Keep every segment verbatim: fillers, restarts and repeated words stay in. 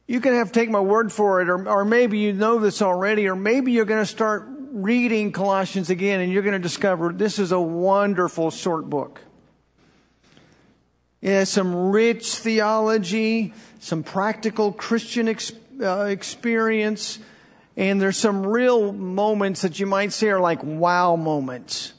you can have to take my word for it, or, or maybe you know this already, or maybe you're going to start reading Colossians again and you're going to discover this is a wonderful short book. It has some rich theology, some practical Christian ex, uh, experience, and there's some real moments that you might say are like wow moments.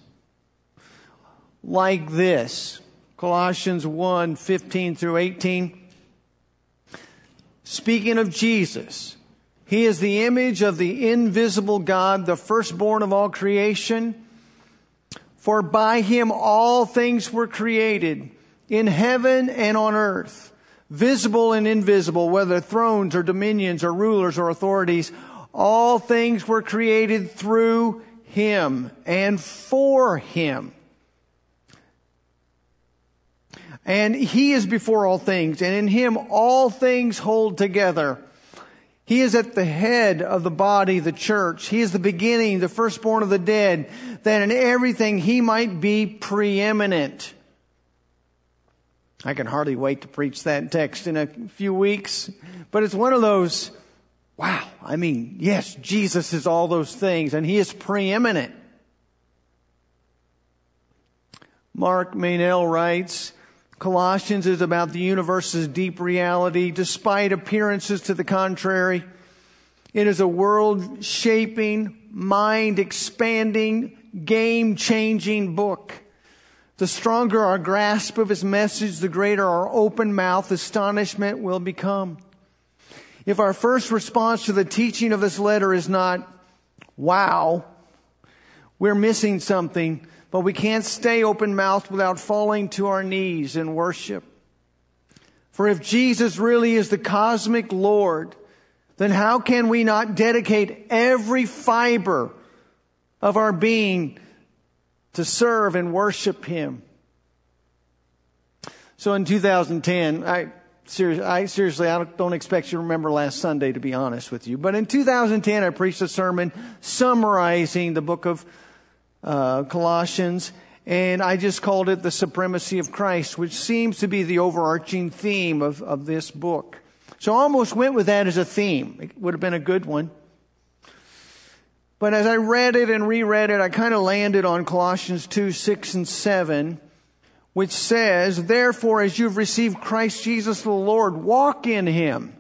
Like this, Colossians one, fifteen through eighteen. Speaking of Jesus, He is the image of the invisible God, the firstborn of all creation. For by Him all things were created, in heaven and on earth, visible and invisible, whether thrones or dominions or rulers or authorities. All things were created through Him and for Him. And He is before all things, and in Him all things hold together. He is at the head of the body, the church. He is the beginning, the firstborn of the dead, that in everything He might be preeminent. I can hardly wait to preach that text in a few weeks. But it's one of those, wow, I mean, yes, Jesus is all those things, and He is preeminent. Mark Meynell writes, Colossians is about the universe's deep reality, despite appearances to the contrary. It is a world-shaping, mind-expanding, game-changing book. The stronger our grasp of His message, the greater our open-mouthed astonishment will become. If our first response to the teaching of this letter is not, wow, we're missing something. But we can't stay open-mouthed without falling to our knees in worship. For if Jesus really is the cosmic Lord, then how can we not dedicate every fiber of our being to serve and worship Him? So in two thousand ten, I, seriously, I seriously, I don't expect you to remember last Sunday, to be honest with you. But in two thousand ten, I preached a sermon summarizing the book of Uh, Colossians, and I just called it The Supremacy of Christ, which seems to be the overarching theme of, of this book. So I almost went with that as a theme. It would have been a good one. But as I read it and reread it, I kind of landed on Colossians two, six, and seven, which says, therefore, as you've received Christ Jesus the Lord, walk in Him,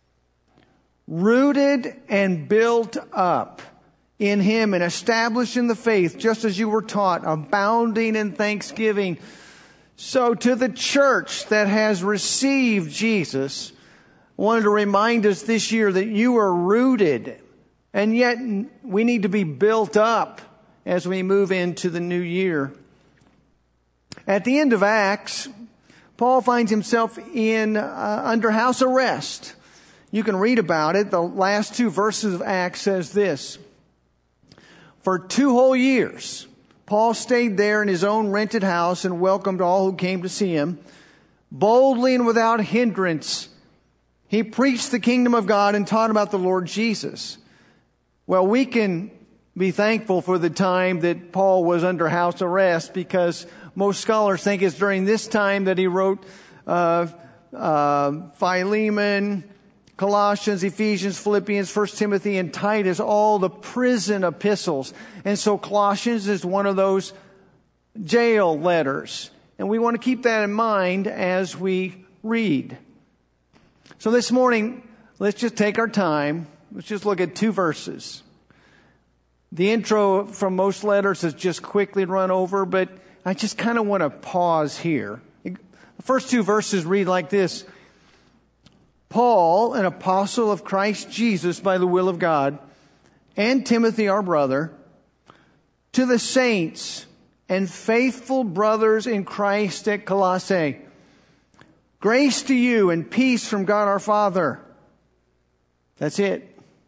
rooted and built up in Him and established in the faith, just as you were taught, abounding in thanksgiving. So to the church that has received Jesus, I wanted to remind us this year that you are rooted, and yet we need to be built up as we move into the new year. At the end of Acts, Paul finds himself in uh, under house arrest. You can read about it. The last two verses of Acts says this. For two whole years, Paul stayed there in his own rented house and welcomed all who came to see him. Boldly and without hindrance, he preached the kingdom of God and taught about the Lord Jesus. Well, we can be thankful for the time that Paul was under house arrest, because most scholars think it's during this time that he wrote uh, uh, Philemon, Colossians, Ephesians, Philippians, First Timothy, and Titus, all the prison epistles. And so Colossians is one of those jail letters. And we want to keep that in mind as we read. So this morning, let's just take our time. Let's just look at two verses. The intro from most letters is just quickly run over, but I just kind of want to pause here. The first two verses read like this. Paul, an apostle of Christ Jesus by the will of God, and Timothy, our brother, to the saints and faithful brothers in Christ at Colossae, grace to you and peace from God our Father. That's it.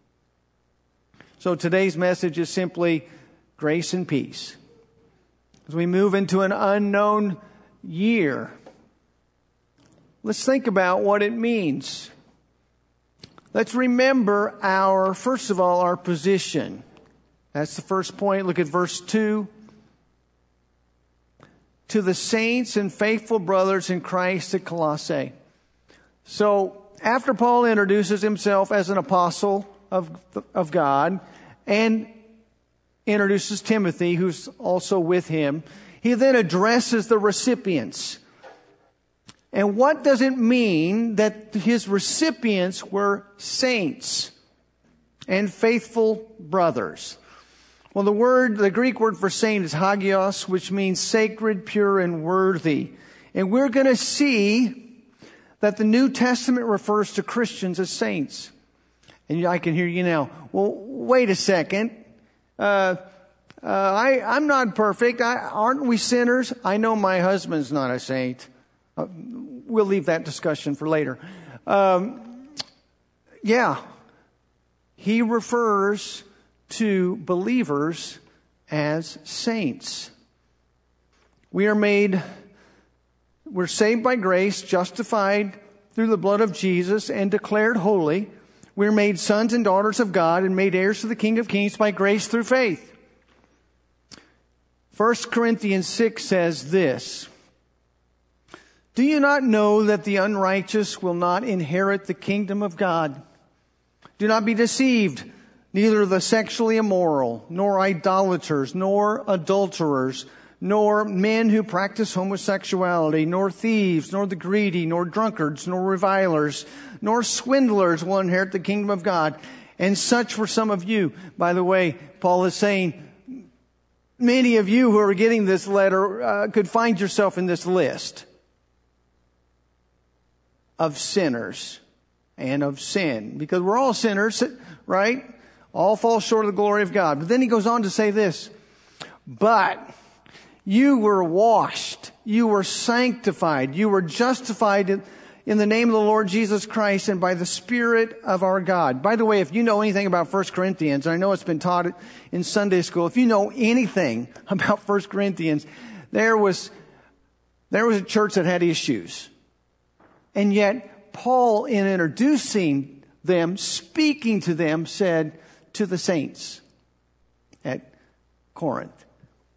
So today's message is simply grace and peace. As we move into an unknown year, let's think about what it means. Let's remember our, first of all, our position. That's the first point. Look at verse two. To the saints and faithful brothers in Christ at Colossae. So, after Paul introduces himself as an apostle of, of God and introduces Timothy, who's also with him, he then addresses the recipients. And what does it mean that his recipients were saints and faithful brothers? Well, the word, the Greek word for saint is hagios, which means sacred, pure, and worthy. And we're going to see that the New Testament refers to Christians as saints. And I can hear you now. Well, wait a second. Uh, uh, I, I'm not perfect. I, aren't we sinners? I know my husband's not a saint. Uh, we'll leave that discussion for later. Um, yeah. He refers to believers as saints. We are made, we're saved by grace, justified through the blood of Jesus, and declared holy. We're made sons and daughters of God and made heirs to the King of Kings by grace through faith. First Corinthians six says this: do you not know that the unrighteous will not inherit the kingdom of God? Do not be deceived. Neither the sexually immoral, nor idolaters, nor adulterers, nor men who practice homosexuality, nor thieves, nor the greedy, nor drunkards, nor revilers, nor swindlers will inherit the kingdom of God. And such were some of you. By the way, Paul is saying, many of you who are getting this letter uh, could find yourself in this list of sinners and of sin. Because we're all sinners, right? All fall short of the glory of God. But then he goes on to say this: but you were washed, you were sanctified, you were justified in, in the name of the Lord Jesus Christ and by the Spirit of our God. By the way, if you know anything about First Corinthians, I know it's been taught in Sunday school, if you know anything about First Corinthians, there was, there was a church that had issues. And yet, Paul, in introducing them, speaking to them, said, to the saints at Corinth.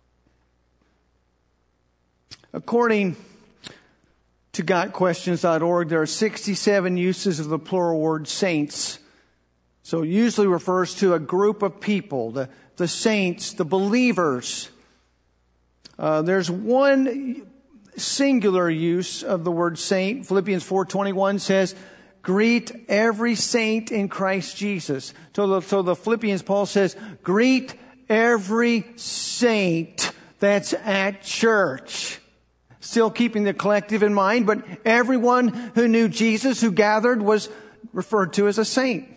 According to got questions dot org, there are sixty-seven uses of the plural word saints. So it usually refers to a group of people, the, the saints, the believers. Uh, there's one singular use of the word saint. Philippians four twenty-one says, greet every saint in Christ Jesus. So the, so the Philippians, Paul says, greet every saint that's at church. Still keeping the collective in mind, but everyone who knew Jesus, who gathered, was referred to as a saint.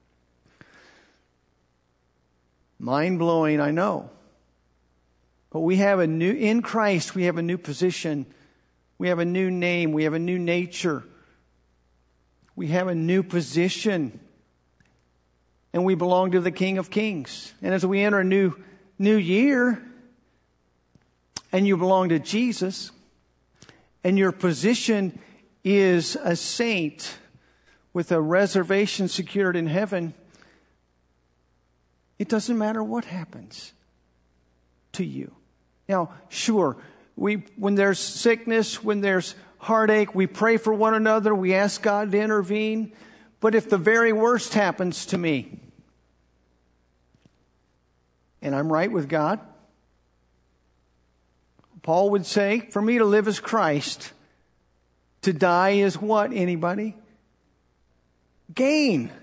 Mind-blowing, I know. But we have a new, in Christ, we have a new position. We have a new name. We have a new nature. We have a new position. And we belong to the King of Kings. And as we enter a new, new year, and you belong to Jesus, and your position is a saint with a reservation secured in heaven, it doesn't matter what happens to you. Now, sure, we when there's sickness, when there's heartache, we pray for one another, we ask God to intervene. But if the very worst happens to me, and I'm right with God, Paul would say, for me to live is Christ. To die is what, anybody? Gain.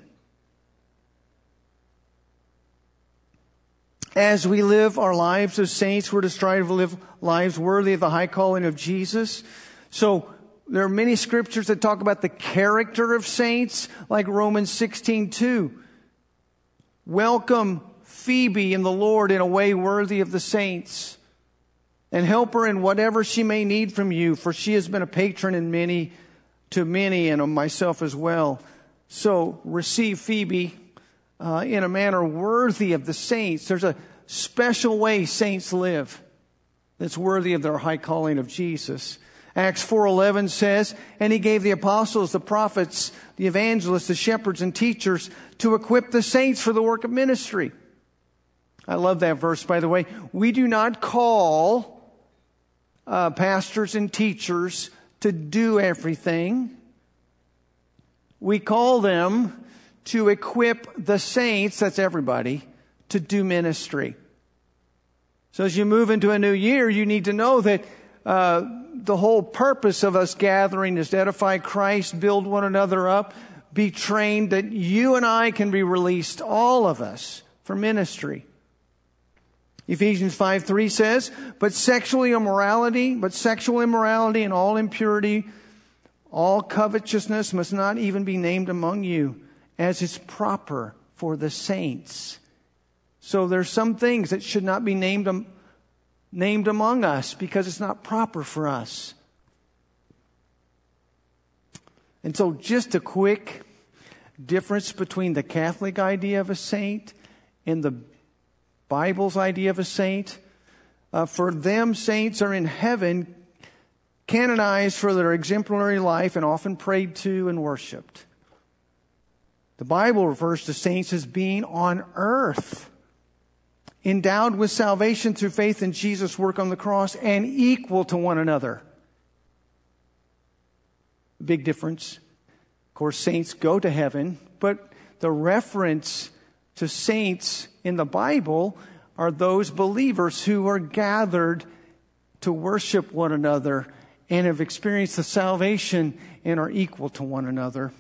As we live our lives as saints, we're to strive to live lives worthy of the high calling of Jesus. So there are many scriptures that talk about the character of saints, like Romans sixteen two. Welcome Phoebe in the Lord in a way worthy of the saints, and help her in whatever she may need from you, for she has been a patron in many to many, and of myself as well. So receive Phoebe uh, in a manner worthy of the saints. There's a special way saints live that's worthy of their high calling of Jesus. Acts four eleven says, and he gave the apostles, the prophets, the evangelists, the shepherds, and teachers to equip the saints for the work of ministry. I love that verse, by the way. We do not call uh, pastors and teachers to do everything. We call them to equip the saints, that's everybody, to do ministry. So as you move into a new year, you need to know that uh, the whole purpose of us gathering is to edify Christ, build one another up, be trained, that you and I can be released, all of us, for ministry. Ephesians five three says, but sexual immorality, but sexual immorality and all impurity, all covetousness must not even be named among you, as is proper for the saints. So there's some things that should not be named, um, named among us because it's not proper for us. And so just a quick difference between the Catholic idea of a saint and the Bible's idea of a saint. Uh, for them, saints are in heaven, canonized for their exemplary life and often prayed to and worshiped. The Bible refers to saints as being on earth, endowed with salvation through faith in Jesus' work on the cross and equal to one another. Big difference. Of course, saints go to heaven, but the reference to saints in the Bible are those believers who are gathered to worship one another and have experienced the salvation and are equal to one another.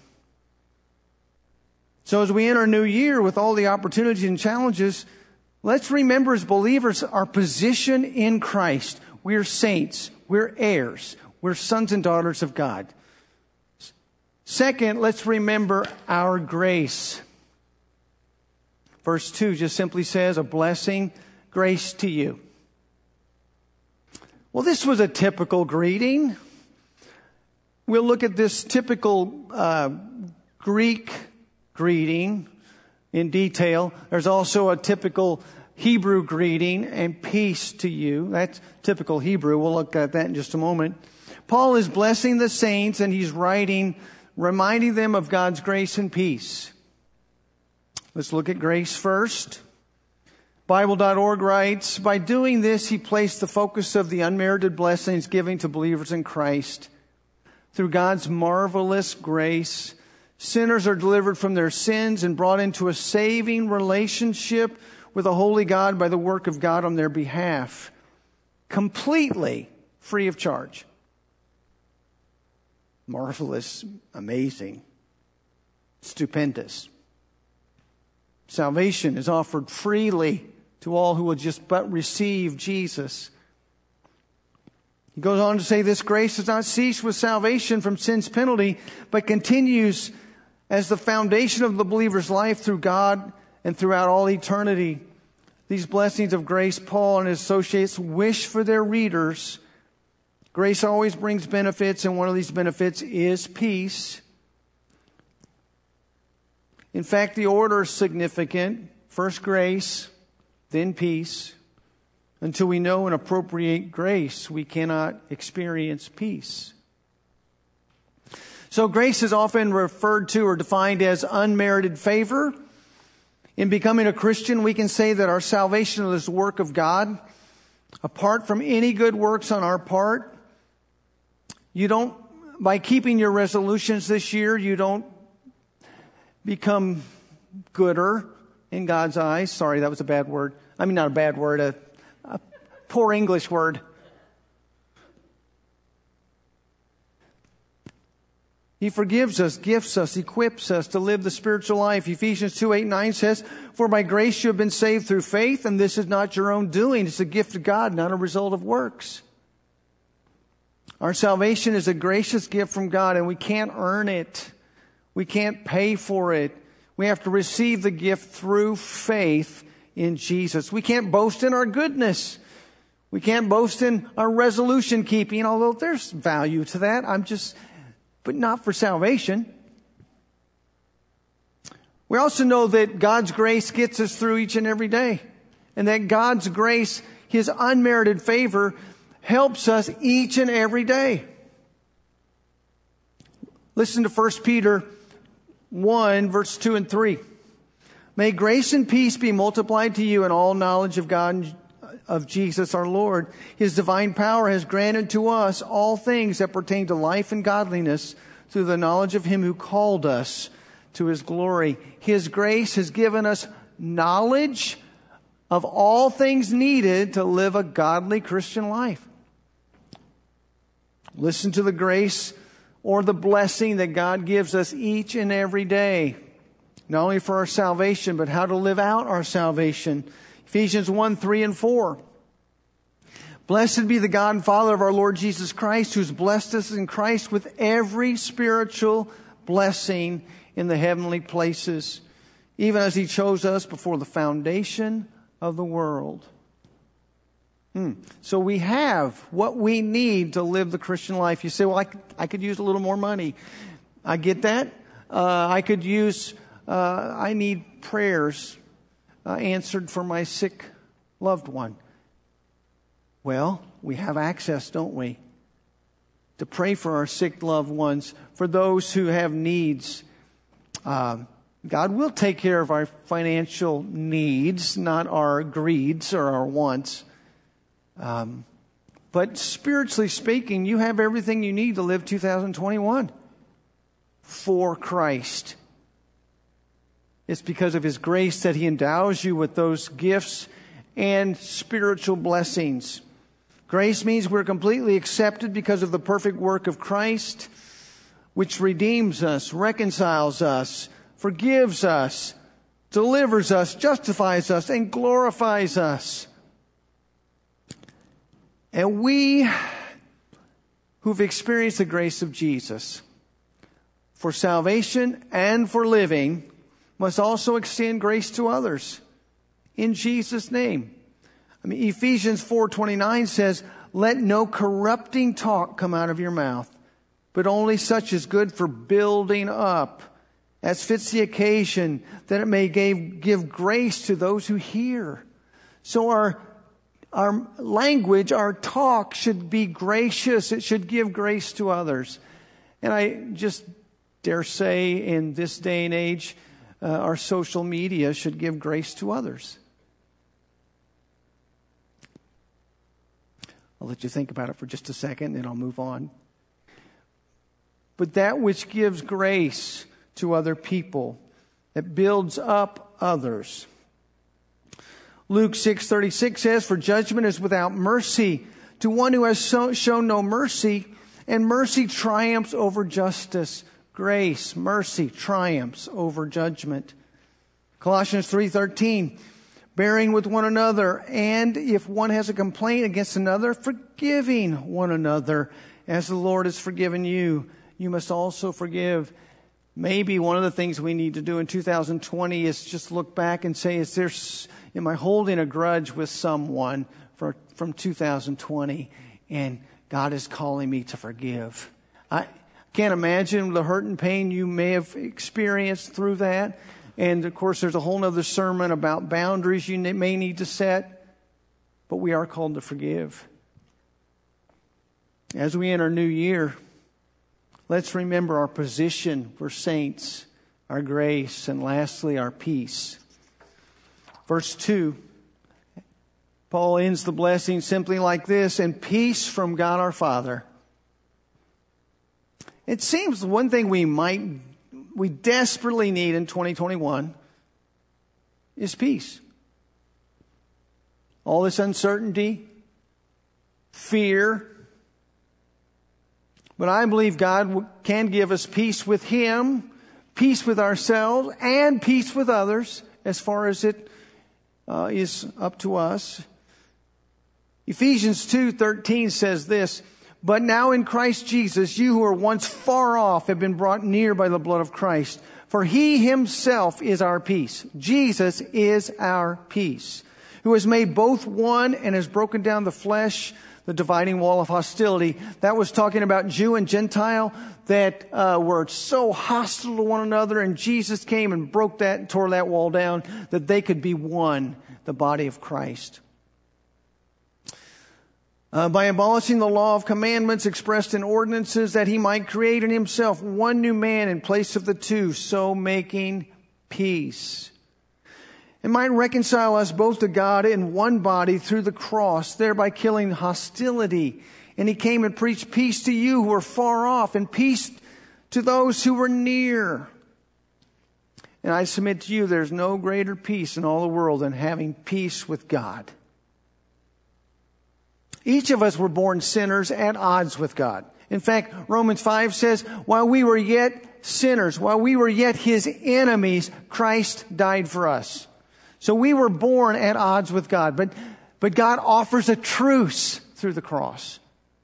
So as we enter a new year with all the opportunities and challenges, let's remember as believers our position in Christ. We're saints. We're heirs. We're sons and daughters of God. Second, let's remember our grace. Verse two just simply says, a blessing, grace to you. Well, this was a typical greeting. We'll look at this typical uh, Greek greeting in detail. There's also a typical Hebrew greeting, and peace to you. That's typical Hebrew. We'll look at that in just a moment. Paul is blessing the saints, and he's writing, reminding them of God's grace and peace. Let's look at grace first. Bible dot org writes, by doing this, he placed the focus of the unmerited blessings given to believers in Christ. Through God's marvelous grace, sinners are delivered from their sins and brought into a saving relationship with a holy God by the work of God on their behalf, completely free of charge. Marvelous, amazing, stupendous. Salvation is offered freely to all who will just but receive Jesus. He goes on to say, this grace does not cease with salvation from sin's penalty, but continues as the foundation of the believer's life through God and throughout all eternity. These blessings of grace, Paul and his associates wish for their readers. Grace always brings benefits, and one of these benefits is peace. In fact, the order is significant. First grace, then peace. Until we know and appropriate grace, we cannot experience peace. So grace is often referred to or defined as unmerited favor. In becoming a Christian, we can say that our salvation is the work of God, apart from any good works on our part. You don't, by keeping your resolutions this year, you don't become gooder in God's eyes. Sorry, that was a bad word. I mean, not a bad word, a, a poor English word. He forgives us, gifts us, equips us to live the spiritual life. Ephesians two, eight, nine says, for by grace you have been saved through faith, and this is not your own doing. It's a gift of God, not a result of works. Our salvation is a gracious gift from God, and we can't earn it. We can't pay for it. We have to receive the gift through faith in Jesus. We can't boast in our goodness. We can't boast in our resolution keeping, although there's value to that. I'm just, but not for salvation. We also know that God's grace gets us through each and every day, and that God's grace, His unmerited favor, helps us each and every day. Listen to First Peter one, verse two and three. May grace and peace be multiplied to you in all knowledge of God and of Jesus our Lord. His divine power has granted to us all things that pertain to life and godliness through the knowledge of Him who called us to His glory. His grace has given us knowledge of all things needed to live a godly Christian life. Listen to the grace or the blessing that God gives us each and every day, not only for our salvation, but how to live out our salvation. Ephesians one, three, and four. Blessed be the God and Father of our Lord Jesus Christ, who's blessed us in Christ with every spiritual blessing in the heavenly places, even as He chose us before the foundation of the world. Hmm. So we have what we need to live the Christian life. You say, well, I, I could use a little more money. I get that. Uh, I could use, uh, I need prayers uh, answered for my sick loved one. Well, we have access, don't we, to pray for our sick loved ones, for those who have needs. Um, God will take care of our financial needs, not our greeds or our wants. Um, but spiritually speaking, you have everything you need to live two thousand twenty-one for Christ. It's because of His grace that He endows you with those gifts and spiritual blessings. Grace means we're completely accepted because of the perfect work of Christ, which redeems us, reconciles us, forgives us, delivers us, justifies us, and glorifies us. And we who've experienced the grace of Jesus for salvation and for living must also extend grace to others in Jesus' name. I mean, Ephesians four twenty-nine says, "Let no corrupting talk come out of your mouth, but only such as good for building up, as fits the occasion, that it may give, give grace to those who hear." So our Our language, our talk should be gracious. It should give grace to others. And I just dare say in this day and age, uh, our social media should give grace to others. I'll let you think about it for just a second, then I'll move on. But that which gives grace to other people, that builds up others. Luke six thirty-six says, "For judgment is without mercy to one who has so, shown no mercy, and mercy triumphs over justice." Grace, mercy triumphs over judgment. Colossians three thirteen, "Bearing with one another, and if one has a complaint against another, forgiving one another, as the Lord has forgiven you, you must also forgive." Maybe one of the things we need to do in two thousand twenty is just look back and say, is there, am I holding a grudge with someone for, from two thousand twenty? And God is calling me to forgive. I can't imagine the hurt and pain you may have experienced through that. And of course, there's a whole other sermon about boundaries you may need to set. But we are called to forgive. As we enter new year, let's remember our position. We're saints, our grace, and lastly, our peace. Verse two, Paul ends the blessing simply like this: "And peace from God our Father." It seems one thing we might, we desperately need in twenty twenty-one is peace. All this uncertainty, fear. But I believe God can give us peace with Him, peace with ourselves, and peace with others as far as it uh, is up to us. Ephesians two thirteen says this: "But now in Christ Jesus, you who were once far off have been brought near by the blood of Christ. For He Himself is our peace." Jesus is our peace, "who has made both one and has broken down the flesh, the dividing wall of hostility." That was talking about Jew and Gentile that uh, were so hostile to one another, and Jesus came and broke that and tore that wall down that they could be one, the body of Christ. Uh, by abolishing the law of commandments expressed in ordinances, that He might create in Himself one new man in place of the two, so making peace, and might reconcile us both to God in one body through the cross, thereby killing hostility. And He came and preached peace to you who are far off, and peace to those who were near. And I submit to you, there's no greater peace in all the world than having peace with God. Each of us were born sinners at odds with God. In fact, Romans five says, while we were yet sinners, while we were yet His enemies, Christ died for us. So we were born at odds with God. But, but God offers a truce through the cross.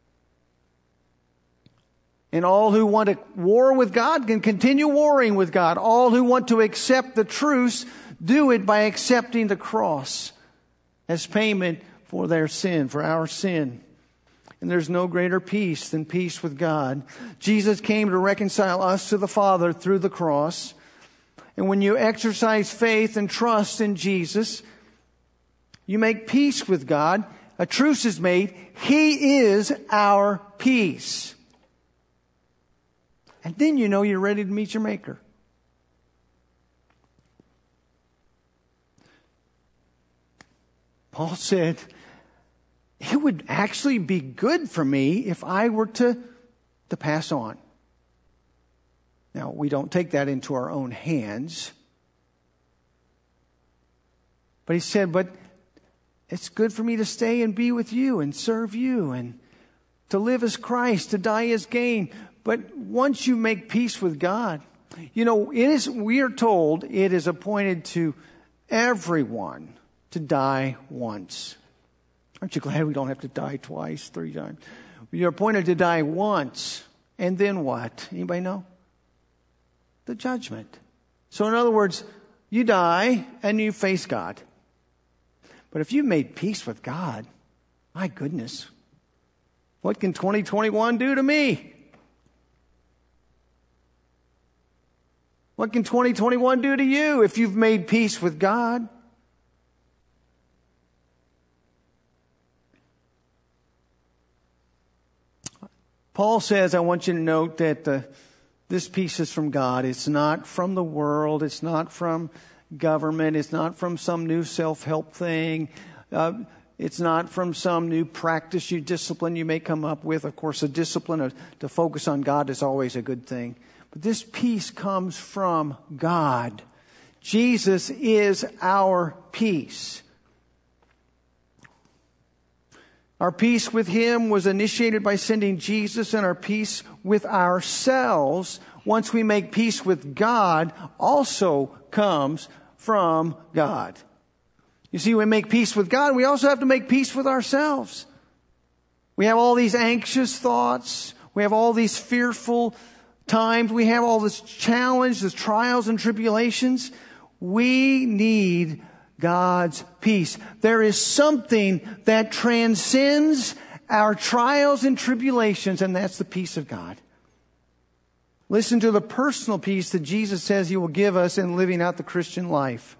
And all who want to war with God can continue warring with God. All who want to accept the truce do it by accepting the cross as payment for their sin, for our sin. And there's no greater peace than peace with God. Jesus came to reconcile us to the Father through the cross. And when you exercise faith and trust in Jesus, you make peace with God. A truce is made. He is our peace. And then you know you're ready to meet your Maker. Paul said, it would actually be good for me if I were to, to pass on. Now, we don't take that into our own hands. But he said, but it's good for me to stay and be with you and serve you and to live as Christ, to die as gain. But once you make peace with God, you know, it is, we are told it is appointed to everyone to die once. Aren't you glad we don't have to die twice, three times? You're appointed to die once. And then what? Anybody know? The judgment. So in other words, you die and you face God. But if you've made peace with God, my goodness, what can twenty twenty-one do to me? What can twenty twenty-one do to you if you've made peace with God? Paul says, I want you to note that uh, this peace is from God. It's not from the world. It's not from government. It's not from some new self-help thing. Uh, it's not from some new practice, you discipline you may come up with. Of course, a discipline of, to focus on God is always a good thing. But this peace comes from God. Jesus is our peace. Our peace with Him was initiated by sending Jesus, and our peace with ourselves, once we make peace with God, also comes from God. You see, we make peace with God, we also have to make peace with ourselves. We have all these anxious thoughts. We have all these fearful times. We have all this challenge, this trials and tribulations. We need God's peace. There is something that transcends our trials and tribulations, and that's the peace of God. Listen to the personal peace that Jesus says He will give us in living out the Christian life.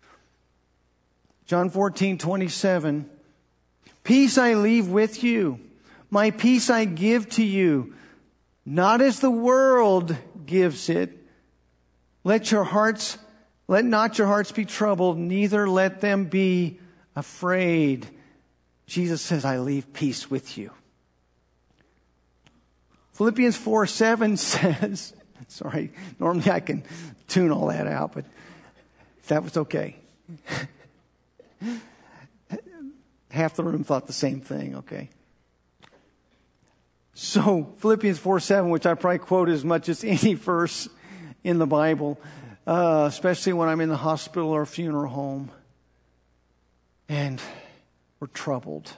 John fourteen twenty-seven. Peace I leave with you. My peace I give to you. Not as the world gives it. Let your hearts Let not your hearts be troubled, neither let them be afraid. Jesus says, I leave peace with you. Philippians four seven says, sorry, normally I can tune all that out, but if that was okay. Half the room thought the same thing, okay. So Philippians four seven, which I probably quote as much as any verse in the Bible, Uh, especially when I'm in the hospital or funeral home and we're troubled.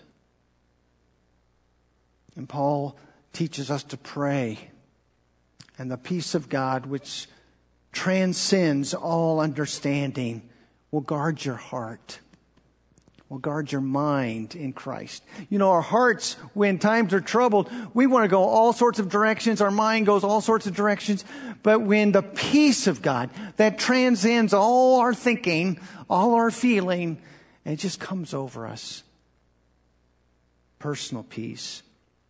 And Paul teaches us to pray. And the peace of God, which transcends all understanding, will guard your heart, will guard your mind in Christ. You know, our hearts, when times are troubled, we want to go all sorts of directions. Our mind goes all sorts of directions. But when the peace of God that transcends all our thinking, all our feeling, and it just comes over us. Personal peace.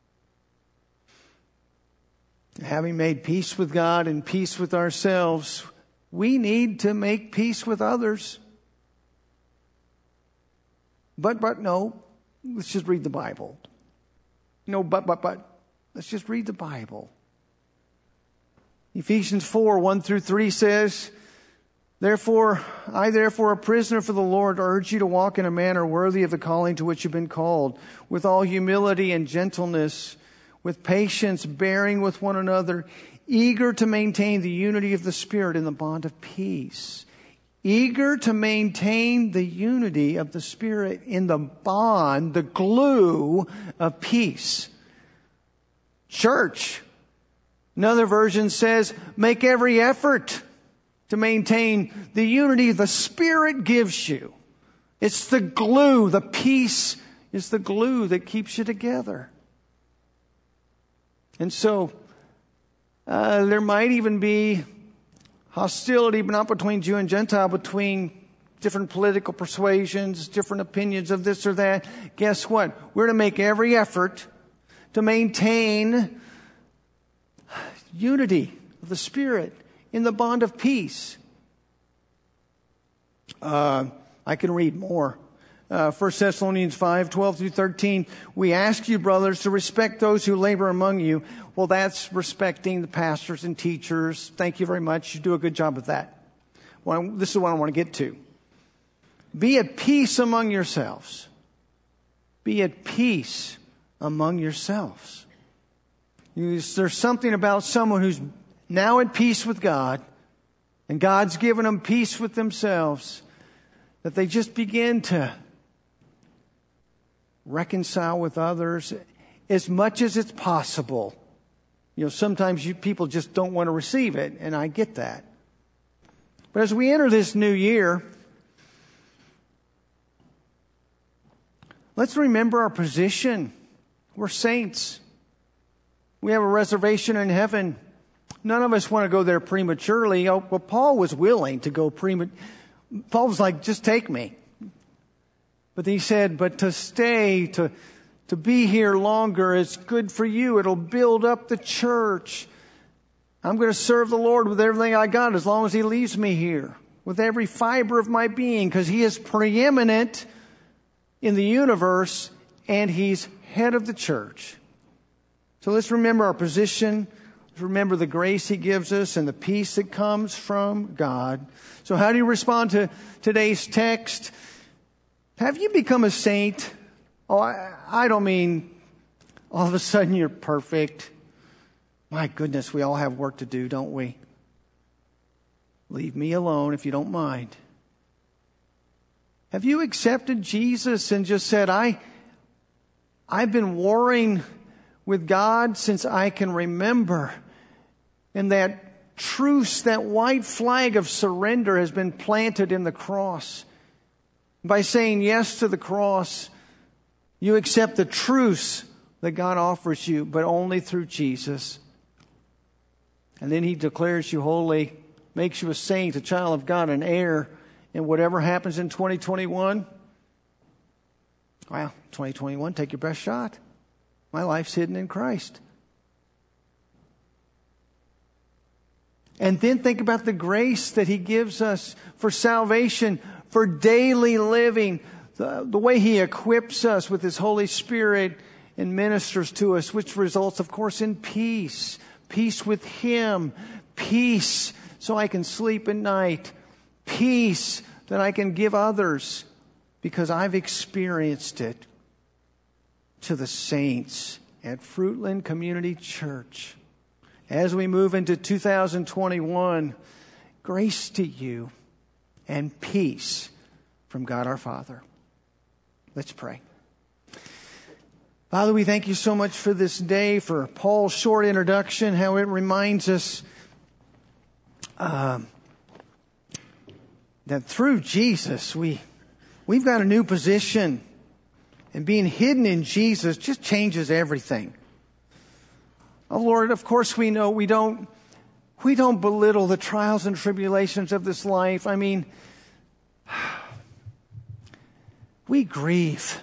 Having made peace with God and peace with ourselves, we need to make peace with others. But, but, no, let's just read the Bible. No, but, but, but, let's just read the Bible. Ephesians four, one through three says, Therefore, I therefore, a prisoner for the Lord, urge you to walk in a manner worthy of the calling to which you've been called, with all humility and gentleness, with patience, bearing with one another, eager to maintain the unity of the Spirit in the bond of peace. Eager to maintain the unity of the Spirit in the bond, the glue of peace. Church. Another version says, make every effort to maintain the unity the Spirit gives you. It's the glue. The peace is the glue that keeps you together. And so, uh, there might even be hostility, but not between Jew and Gentile, between different political persuasions, different opinions of this or that. Guess what? We're to make every effort to maintain unity of the Spirit in the bond of peace. Uh, I can read more. Uh, First Thessalonians five, twelve through thirteen. We ask you, brothers, to respect those who labor among you. Well, that's respecting the pastors and teachers. Thank you very much. You do a good job of that. Well, this is what I want to get to. Be at peace among yourselves. Be at peace among yourselves. You, there's something about someone who's now at peace with God, and God's given them peace with themselves, that they just begin to reconcile with others as much as it's possible. You know, sometimes you, people just don't want to receive it, and I get that. But as we enter this new year, let's remember our position. We're saints. We have a reservation in heaven. None of us want to go there prematurely. Oh, well, Paul was willing to go prematurely. Paul was like, just take me. But he said, but to stay, to, to be here longer is good for you. It'll build up the church. I'm going to serve the Lord with everything I got as long as He leaves me here, with every fiber of my being, because He is preeminent in the universe and He's head of the church. So let's remember our position. Let's remember the grace He gives us and the peace that comes from God. So how do you respond to today's text? Have you become a saint? Oh, I, I don't mean all of a sudden you're perfect. My goodness, we all have work to do, don't we? Leave me alone if you don't mind. Have you accepted Jesus and just said, I, I've been warring with God since I can remember. And that truce, that white flag of surrender has been planted in the cross. By saying yes to the cross, you accept the truce that God offers you, but only through Jesus. And then He declares you holy, makes you a saint, a child of God, an heir. And whatever happens in twenty twenty-one, well, twenty twenty-one, take your best shot. My life's hidden in Christ. And then think about the grace that He gives us for salvation, for daily living, the, the way He equips us with His Holy Spirit and ministers to us, which results, of course, in peace. Peace with Him. Peace so I can sleep at night. Peace that I can give others because I've experienced it. To the saints at Fruitland Community Church, as we move into two thousand twenty-one, grace to you and peace from God our Father. Let's pray. Father, we thank you so much for this day, for Paul's short introduction, how it reminds us uh, that through Jesus, we, we've got a new position. And being hidden in Jesus just changes everything. Oh Lord, of course we know we don't, we don't belittle the trials and tribulations of this life. I mean, we grieve.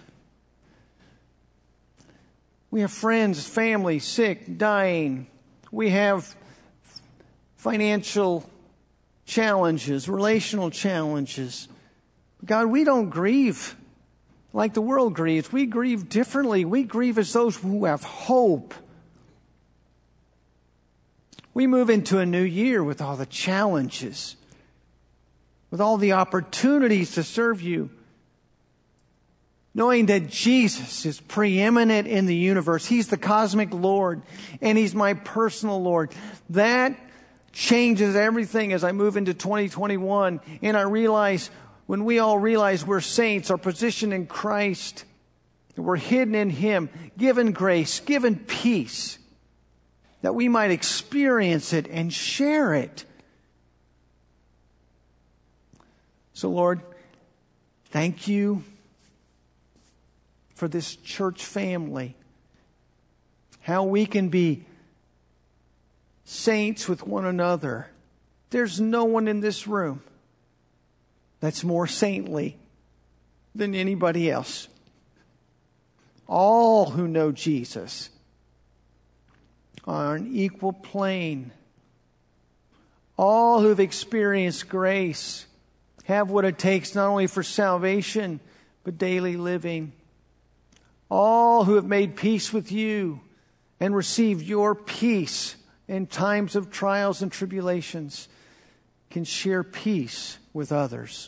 We have friends, family, sick, dying. We have financial challenges, relational challenges. God, we don't grieve like the world grieves. We grieve differently. We grieve as those who have hope. We move into a new year with all the challenges, with all the opportunities to serve you, knowing that Jesus is preeminent in the universe. He's the cosmic Lord, and He's my personal Lord. That changes everything as I move into twenty twenty-one, and I realize, when we all realize we're saints, our position in Christ, that we're hidden in Him, given grace, given peace, that we might experience it and share it. So, Lord, thank you for this church family. How we can be saints with one another. There's no one in this room that's more saintly than anybody else. All who know Jesus are on an equal plane. All who've experienced grace have what it takes not only for salvation, but daily living. All who have made peace with you and received your peace in times of trials and tribulations can share peace with others.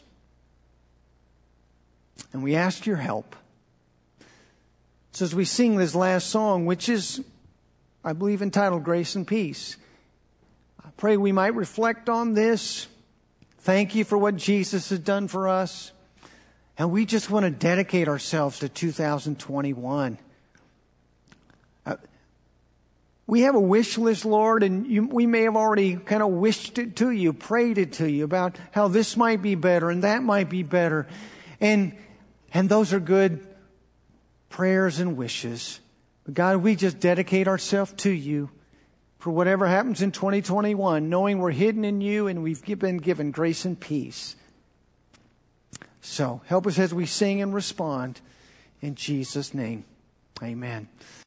And we ask your help. So as we sing this last song, which is, I believe, entitled Grace and Peace, I pray we might reflect on this. Thank you for what Jesus has done for us. And we just want to dedicate ourselves to two thousand twenty-one. Uh, we have a wish list, Lord, and you, we may have already kind of wished it to you, prayed it to you about how this might be better and that might be better. And, and those are good prayers and wishes. But God, we just dedicate ourselves to you for whatever happens in twenty twenty-one, knowing we're hidden in you and we've been given grace and peace. So help us as we sing and respond. In Jesus' name, amen.